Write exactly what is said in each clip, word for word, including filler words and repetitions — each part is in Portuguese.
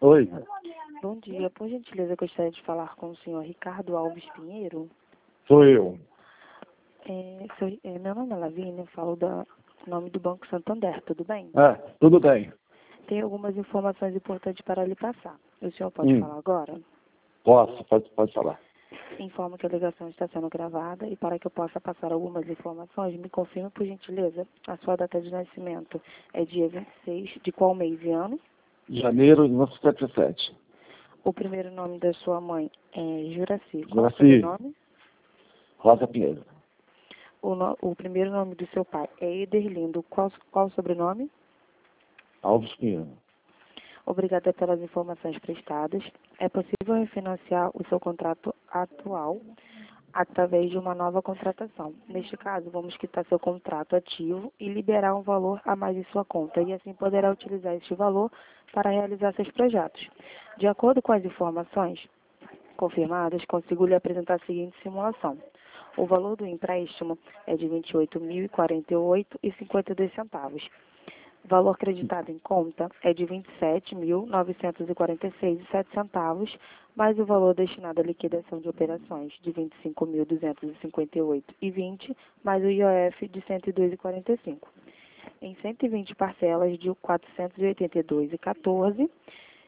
Oi, Bom dia, por gentileza, eu gostaria de falar com o senhor Ricardo Alves Pinheiro. sou eu. É, sou- é, meu nome é Lavínia, eu falo da nome do Banco Santander, tudo bem? É, tudo bem. Tem algumas informações importantes para lhe passar. O senhor pode Hum. falar agora? Posso, pode, pode falar. Informo que a ligação está sendo gravada e para que eu possa passar algumas informações, me confirme, por gentileza, a sua data de nascimento é dia vinte e seis de qual mês e ano? Janeiro de mil novecentos e setenta e sete. O primeiro nome da sua mãe é Juraci. Qual o Juraci. sobrenome? Rosa Pinheiro. O, no- o primeiro nome do seu pai é Ederlindo. Qual, qual o sobrenome? Alves Pinheiro. Obrigada pelas informações prestadas. É possível refinanciar o seu contrato atual através de uma nova contratação. Neste caso, vamos quitar seu contrato ativo e liberar um valor a mais em sua conta, e assim poderá utilizar este valor para realizar seus projetos. De acordo com as informações confirmadas, consigo lhe apresentar a seguinte simulação. O valor do empréstimo é de vinte e oito mil e quarenta e oito reais e cinquenta e dois centavos. O valor creditado em conta é de vinte e sete mil novecentos e quarenta e seis reais e sete centavos, mais o valor destinado à liquidação de operações de vinte e cinco mil duzentos e cinquenta e oito reais e vinte centavos, mais o I O F de cento e dois reais e quarenta e cinco centavos. Em cento e vinte parcelas de quatrocentos e oitenta e dois reais e quatorze centavos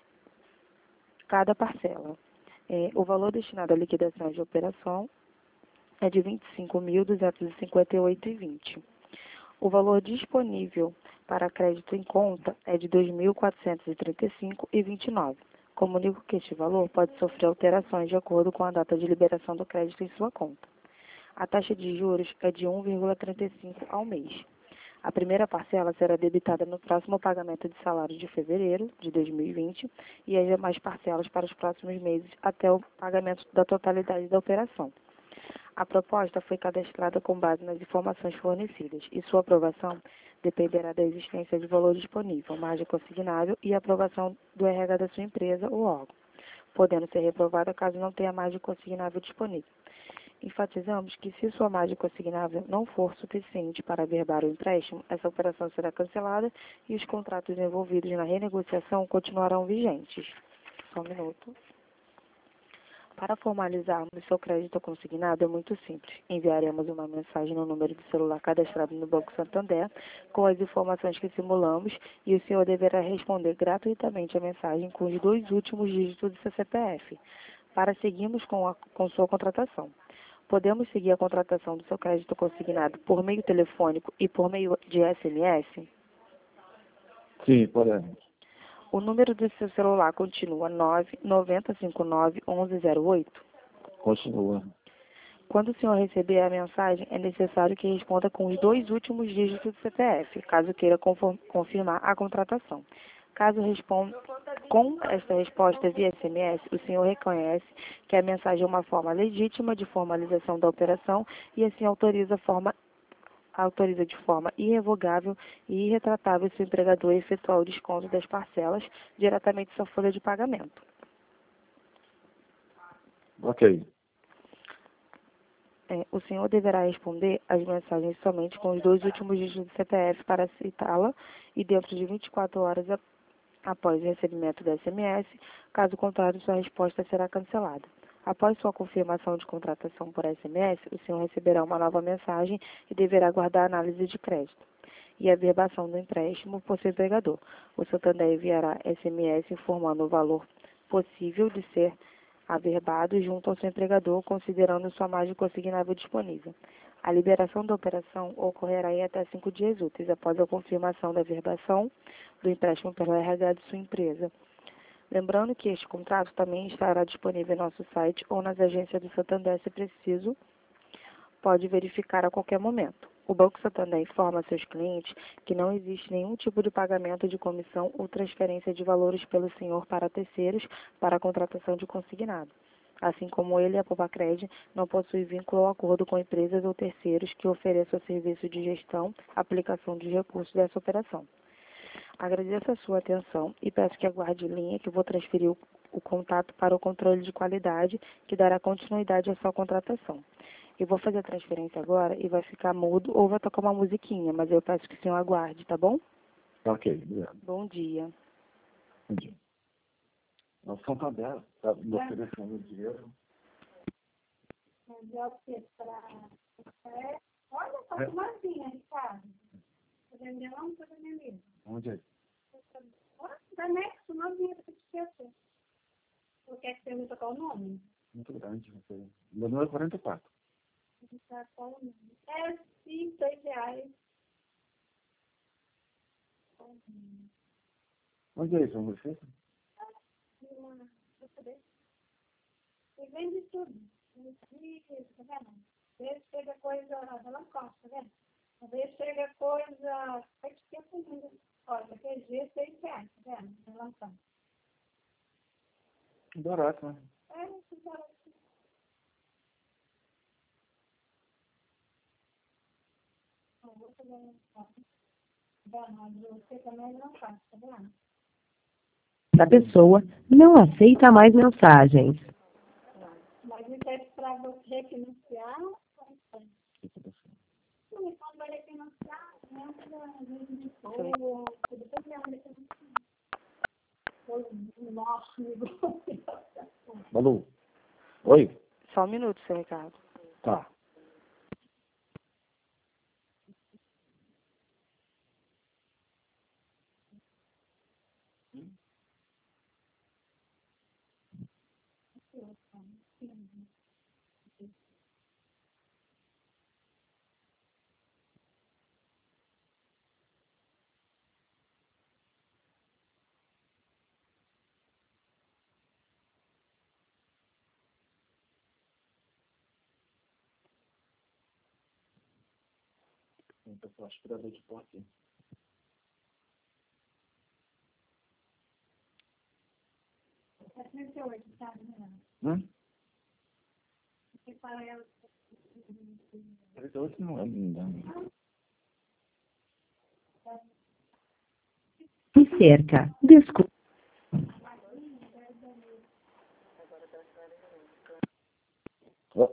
cada parcela. É, o valor destinado à liquidação de operação é de vinte e cinco mil duzentos e cinquenta e oito reais e vinte centavos. O valor disponível para crédito em conta é de dois mil quatrocentos e trinta e cinco reais e vinte e nove centavos. Comunico que este valor pode sofrer alterações de acordo com a data de liberação do crédito em sua conta. A taxa de juros é de um vírgula trinta e cinco ao mês. A primeira parcela será debitada no próximo pagamento de salário de fevereiro de dois mil e vinte e as demais parcelas para os próximos meses até o pagamento da totalidade da operação. A proposta foi cadastrada com base nas informações fornecidas e sua aprovação dependerá da existência de valor disponível, margem consignável e aprovação do R H da sua empresa ou órgão, podendo ser reprovada caso não tenha margem consignável disponível. Enfatizamos que, se sua margem consignável não for suficiente para averbar o empréstimo, essa operação será cancelada e os contratos envolvidos na renegociação continuarão vigentes. Só um minuto. Para formalizarmos seu crédito consignado é muito simples. Enviaremos uma mensagem no número de celular cadastrado no Banco Santander com as informações que simulamos e o senhor deverá responder gratuitamente a mensagem com os dois últimos dígitos do seu C P F, para seguirmos com, a, com sua contratação. Podemos seguir a contratação do seu crédito consignado por meio telefônico e por meio de S M S? Sim, podemos. O número do seu celular continua nove nove zero cinco nove um um zero oito? Continua. Quando o senhor receber a mensagem, é necessário que responda com os dois últimos dígitos do C P F, caso queira conform- confirmar a contratação. Caso responda com esta resposta via S M S, o senhor reconhece que a mensagem é uma forma legítima de formalização da operação e assim autoriza, a forma, autoriza de forma irrevogável e irretratável seu empregador a efetuar o desconto das parcelas diretamente em sua folha de pagamento. Ok. É, o senhor deverá responder as mensagens somente com os dois últimos dígitos do C P F para aceitá-la e dentro de vinte e quatro horas a, após o recebimento do S M S, caso contrário, sua resposta será cancelada. Após sua confirmação de contratação por S M S, o senhor receberá uma nova mensagem e deverá aguardar a análise de crédito e a averbação do empréstimo por seu empregador. O Santander enviará S M S informando o valor possível de ser averbado junto ao seu empregador, considerando sua margem consignável disponível. A liberação da operação ocorrerá em até cinco dias úteis após a confirmação da averbação do empréstimo pelo R H de sua empresa. Lembrando que este contrato também estará disponível em nosso site ou nas agências do Santander, se preciso, pode verificar a qualquer momento. O Banco Santander informa a seus clientes que não existe nenhum tipo de pagamento de comissão ou transferência de valores pelo senhor para terceiros para a contratação de consignado. Assim como ele, a Povacred não possui vínculo ou acordo com empresas ou terceiros que ofereçam serviço de gestão, aplicação de recursos dessa operação. Agradeço a sua atenção e peço que aguarde em linha que vou transferir o, o contato para o controle de qualidade que dará continuidade à sua contratação. Eu vou fazer a transferência agora e vai ficar mudo ou vai tocar uma musiquinha, mas eu peço que o senhor aguarde, tá bom? Ok, obrigado. Bom dia. Bom dia. Nós somos a dela. Está me oferecendo dinheiro. Mas é o quê? Para... É... Olha, tá com uma vinha, Ricardo. Tá vendendo lá, não tá vendendo isso. Onde é? Olha, da Nexo, novinha, pra te esquecer. Você quer que pergunta qual o nome? Muito grande. Não sei. Meu número é quarenta e quatro. Qual o nome? É, sim, dois reais. Onde é isso? Vamos ver? E vende tudo. E, tá vendo? Às vezes chega coisa, ela costa, tá vendo? Às vezes chega coisa, faz tempo ainda. Olha, daquele jeito, seis reais, tá vendo? Ela costa. Barato, né? É, isso barato. Não, vou fazer um copo. Você também não faz, tá vendo? A pessoa não aceita mais mensagens. Mas isso é para você refinanciar. Não, quando vai refinanciar, entra a gente de fogo, depois me anda refinanciar. Nossa, negócio. Balu. Oi? Só um minuto, seu Ricardo. Tá. Então, aspirador de pó aqui. É trinta e oito, sabe, né? Hum? Você fala ela. trinta e oito não é linda. E cerca. Desculpa. Ó.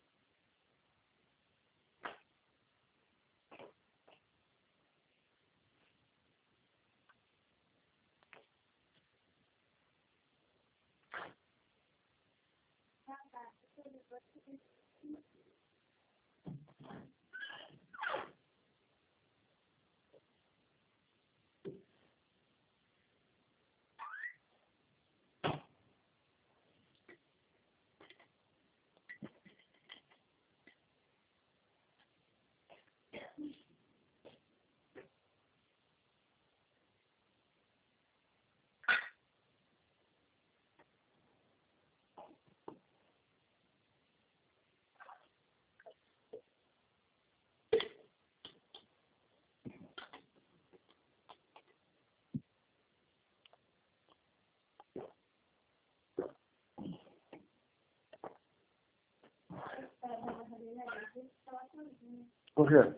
Por quê?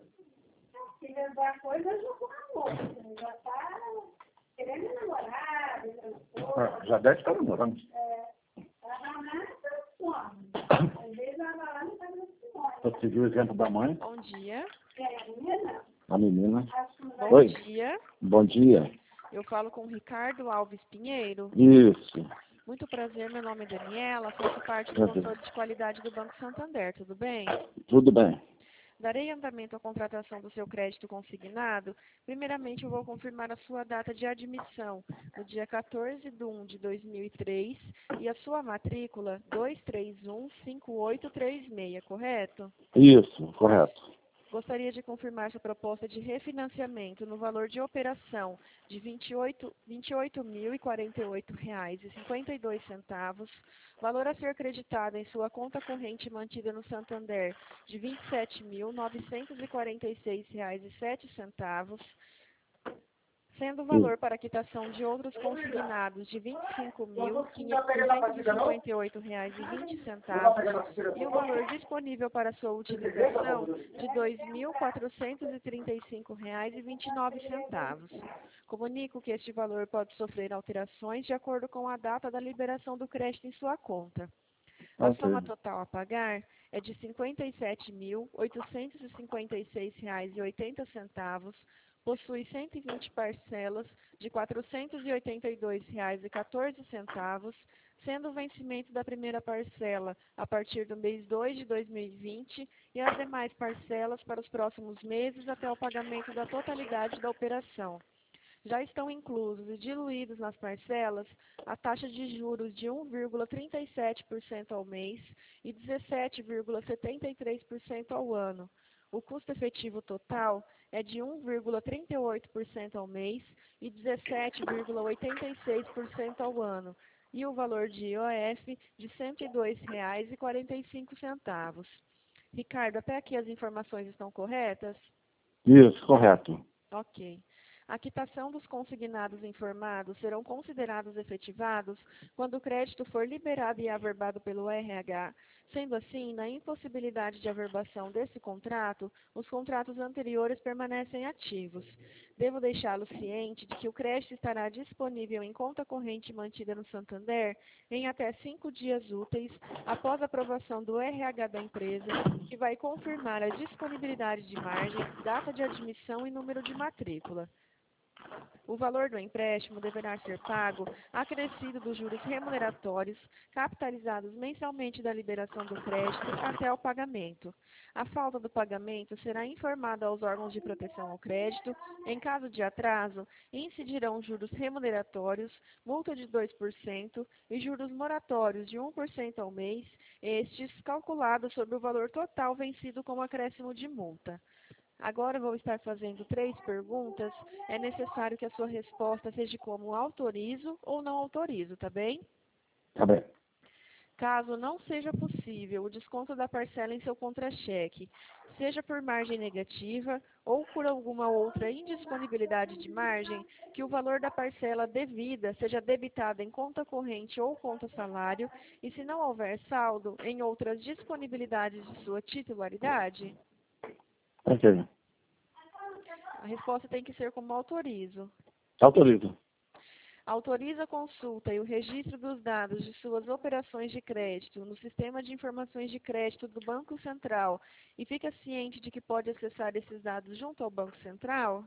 Se levar coisa, eu jogo na moça. Já tá querendo namorar, Ah, já deve estar namorando. é, ela não tá fome. Às vezes ela vai lá não tá com fome. Você seguiu o exemplo da mãe? Bom dia. É, a menina, A menina. acho que não vai. Bom Oi. dia. Bom dia. Eu falo com o Ricardo Alves Pinheiro. Isso. Muito prazer, meu nome é Daniela, faço parte do Prazer. controle de qualidade do Banco Santander, tudo bem? Tudo bem. Darei andamento à contratação do seu crédito consignado. Primeiramente, eu vou confirmar a sua data de admissão, no dia quatorze de um de dois mil e três, e a sua matrícula dois três um cinco oito três seis, correto? Isso, correto. Gostaria de confirmar sua proposta de refinanciamento no valor de operação de vinte e oito mil e quarenta e oito reais e cinquenta e dois centavos, valor a ser creditado em sua conta corrente mantida no Santander de vinte e sete mil novecentos e quarenta e seis reais e sete centavos, sendo o valor para quitação de outros consignados de vinte e cinco mil duzentos e cinquenta e oito reais e vinte centavos e o valor disponível para sua utilização de dois mil quatrocentos e trinta e cinco reais e vinte e nove centavos. Comunico que este valor pode sofrer alterações de acordo com a data da liberação do crédito em sua conta. A Ok. soma total a pagar é de cinquenta e sete mil oitocentos e cinquenta e seis reais e oitenta centavos, possui cento e vinte parcelas de quatrocentos e oitenta e dois reais e quatorze centavos, sendo o vencimento da primeira parcela a partir do mês dois de dois mil e vinte e as demais parcelas para os próximos meses até o pagamento da totalidade da operação. Já estão inclusos e diluídos nas parcelas a taxa de juros de um vírgula trinta e sete por cento ao mês e dezessete vírgula setenta e três por cento ao ano. O custo efetivo total é de um vírgula trinta e oito por cento ao mês e dezessete vírgula oitenta e seis por cento ao ano, e o valor de I O F de cento e dois reais e quarenta e cinco centavos. Ricardo, até aqui as informações estão corretas? Isso, correto. Ok. A quitação dos consignados informados serão considerados efetivados quando o crédito for liberado e averbado pelo R H. Sendo assim, na impossibilidade de averbação desse contrato, os contratos anteriores permanecem ativos. Devo deixá-lo ciente de que o crédito estará disponível em conta corrente mantida no Santander em até cinco dias úteis após a aprovação do R H da empresa, que vai confirmar a disponibilidade de margem, data de admissão e número de matrícula. O valor do empréstimo deverá ser pago acrescido dos juros remuneratórios capitalizados mensalmente da liberação do crédito até o pagamento. A falta do pagamento será informada aos órgãos de proteção ao crédito. Em caso de atraso, incidirão juros remuneratórios, multa de dois por cento e juros moratórios de um por cento ao mês, estes calculados sobre o valor total vencido com acréscimo de multa. Agora vou estar fazendo três perguntas. É necessário que a sua resposta seja como autorizo ou não autorizo, tá bem? Tá bem. Caso não seja possível o desconto da parcela em seu contra-cheque, seja por margem negativa ou por alguma outra indisponibilidade de margem, que o valor da parcela devida seja debitado em conta corrente ou conta salário e, se não houver saldo, em outras disponibilidades de sua titularidade? Ok. A resposta tem que ser como autorizo. Autorizo. Autoriza a consulta e o registro dos dados de suas operações de crédito no Sistema de Informações de Crédito do Banco Central e fica ciente de que pode acessar esses dados junto ao Banco Central?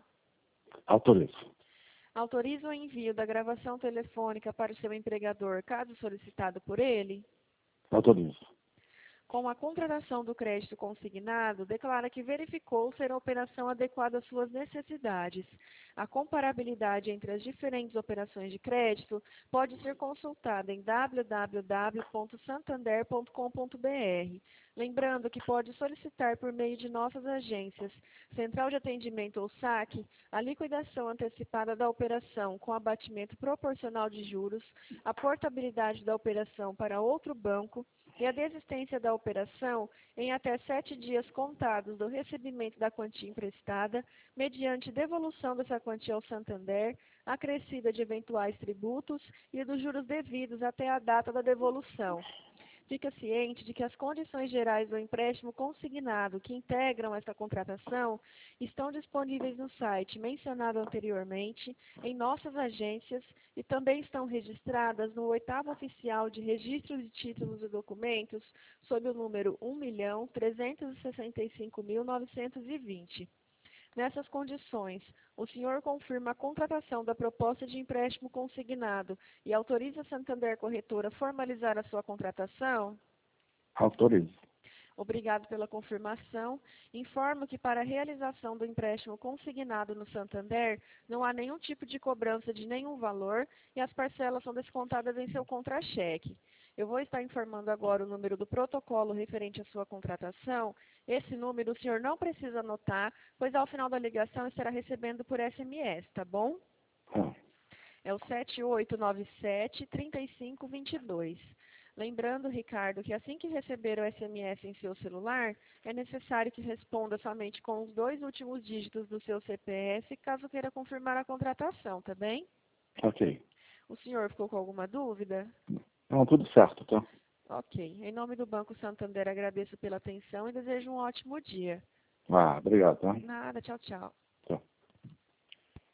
Autorizo. Autoriza o envio da gravação telefônica para o seu empregador, caso solicitado por ele? Autorizo. Com a contratação do crédito consignado, declara que verificou ser a operação adequada às suas necessidades. A comparabilidade entre as diferentes operações de crédito pode ser consultada em w w w ponto santander ponto com ponto b r. Lembrando que pode solicitar por meio de nossas agências, Central de Atendimento ou saque, a liquidação antecipada da operação com abatimento proporcional de juros, a portabilidade da operação para outro banco, e a desistência da operação em até sete dias contados do recebimento da quantia emprestada, mediante devolução dessa quantia ao Santander, acrescida de eventuais tributos e dos juros devidos até a data da devolução. Fica ciente de que as condições gerais do empréstimo consignado que integram esta contratação estão disponíveis no site mencionado anteriormente, em nossas agências e também estão registradas no oitavo oficial de registro de títulos e documentos sob o número um milhão trezentos e sessenta e cinco mil novecentos e vinte. Nessas condições, o senhor confirma a contratação da proposta de empréstimo consignado e autoriza a Santander Corretora a formalizar a sua contratação? Autorizo. Obrigado pela confirmação. Informo que para a realização do empréstimo consignado no Santander, não há nenhum tipo de cobrança de nenhum valor e as parcelas são descontadas em seu contra-cheque. Eu vou estar informando agora o número do protocolo referente à sua contratação. Esse número o senhor não precisa anotar, pois ao final da ligação estará recebendo por S M S, tá bom? Tá. É o sete oito nove sete, três cinco dois dois. Lembrando, Ricardo, que assim que receber o S M S em seu celular, é necessário que responda somente com os dois últimos dígitos do seu C P F, caso queira confirmar a contratação, tá bem? Ok. O senhor ficou com alguma dúvida? Não, tudo certo, tá? Ok. Em nome do Banco Santander, agradeço pela atenção e desejo um ótimo dia. Ah, obrigado, tá? Nada, tchau, tchau.